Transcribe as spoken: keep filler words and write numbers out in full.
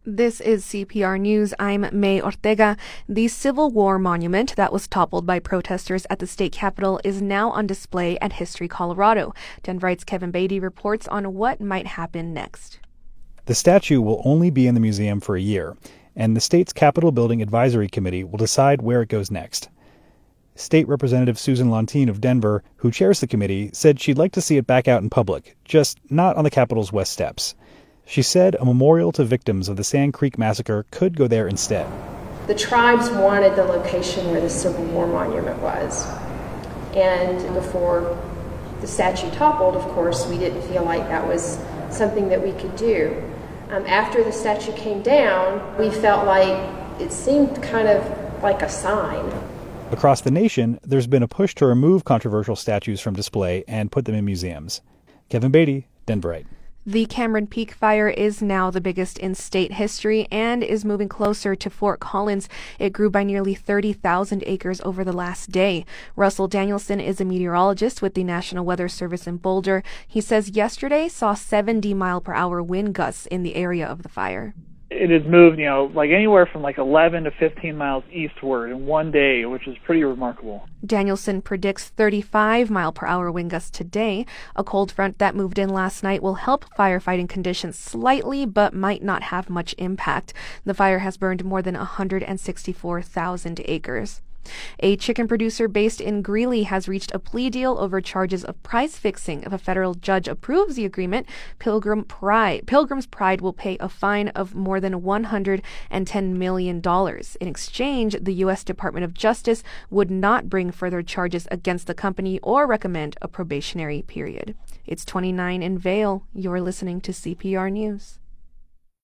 This is C P R News. I'm May Ortega. The Civil War monument that was toppled by protesters at the state capitol is now on display at History Colorado. Denverite's Kevin Beatty reports on what might happen next. The statue will only be in the museum for a year, and the state's Capitol Building Advisory Committee will decide where it goes next. State Representative Susan Lontine of Denver, who chairs the committee, said she'd like to see it back out in public, just not on the Capitol's west steps. She said a memorial to victims of the Sand Creek Massacre could go there instead. The tribes wanted the location where the Civil War monument was. And before the statue toppled, of course, we didn't feel like that was something that we could do. Um, after the statue came down, we felt like it seemed kind of like a sign. Across the nation, there's been a push to remove controversial statues from display and put them in museums. Kevin Beatty, Denverite. The Cameron Peak Fire is now the biggest in state history and is moving closer to Fort Collins. It grew by nearly thirty thousand acres over the last day. Russell Danielson is a meteorologist with the National Weather Service in Boulder. He says yesterday saw seventy mile per hour wind gusts in the area of the fire. It has moved, you know, like anywhere from like eleven to fifteen miles eastward in one day, which is pretty remarkable. Danielson predicts thirty-five mile per hour wind gusts today. A cold front that moved in last night will help firefighting conditions slightly, but might not have much impact. The fire has burned more than one hundred sixty-four thousand acres. A chicken producer based in Greeley has reached a plea deal over charges of price fixing. If a federal judge approves the agreement, Pilgrim Pride, Pilgrim's Pride will pay a fine of more than one hundred ten million dollars. In exchange, the U S Department of Justice would not bring further charges against the company or recommend a probationary period. It's twenty-nine in Vail. You're listening to C P R News.